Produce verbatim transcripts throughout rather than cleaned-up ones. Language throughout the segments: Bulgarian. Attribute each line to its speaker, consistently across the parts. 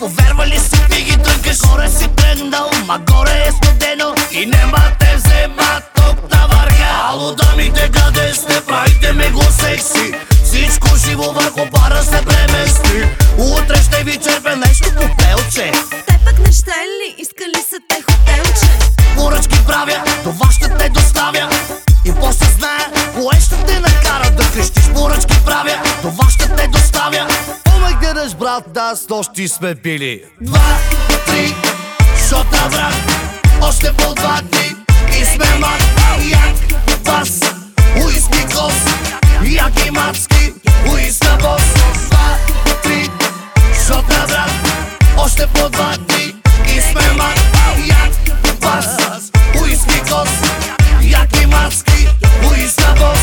Speaker 1: Повярвали си, ти ги трънкаш. Горе си тръгнал, ма горе е студено и нема те взема тук на върха. Ало дамите, къде сте, правите ме го секси. Всичко живо върху бара се премести. Утре ще ви черпе нещо по пелче.
Speaker 2: Те пък не ще ли, искали са те хотелче.
Speaker 1: Поръчки правя, това ще те доставя. И после знае, кое ще те накара да крещиш. Поръчки правя, това ще те доставя. Омай гледаш брат, да с нощи сме били. Два, три, шота брат, още по два дни и сме мак. Як, бас, уиски кос, як и мацки, уиска бос. Два, три, шота брат, още по два дни и сме мак. Як, бас, уиски кос, як и мацки, уиска бос.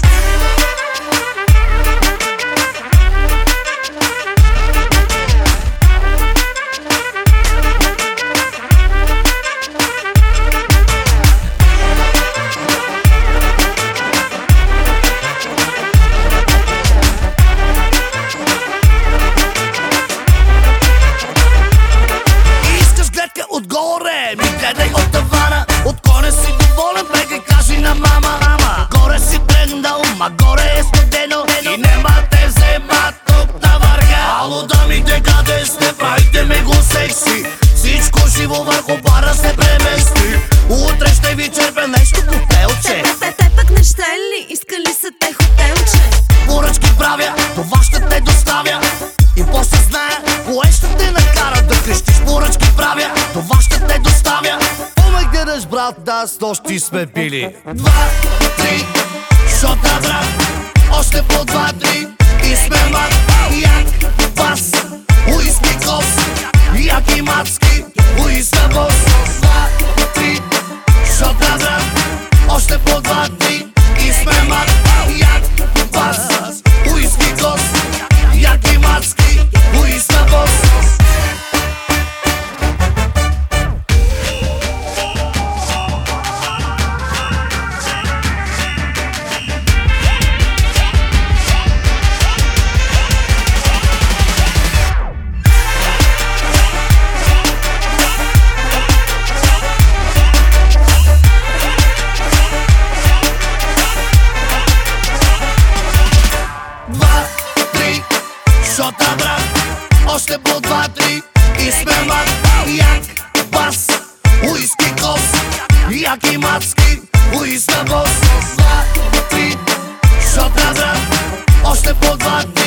Speaker 1: Отгоре ми гледай от тавана, от коня си доволен, бегай кажи на мама. Ама горе си тръгнал, ма горе е студено и нема те взема тук на върха. Ало дамите, къде сте, правите ме го секси. Всичко живо върху бара се премести. Утре ще ви черпе нещо по пелче.
Speaker 2: Те, те пък не ще ли, искали са те хотелче.
Speaker 1: Поръчки правя, това ще те доставя. И после знае, кое ще те накара да крещиш. Поръчки правя, това ще те доставя. Омай гледаш брат, да с нощи сме били. Два, три, шота брат, още по два дни и сме мак. Як, бас, уиски кос, як и мацки, уиска бос. Два, три, шота брат, още по два дни и сме мак. Як, бас, уиски кос, як и мацки, уиска бос. Шота брат, още по два-три и сме мак. Як, бас, уиски кос, як и мацки, уиска бос. Два, три, шота брат, още по два-три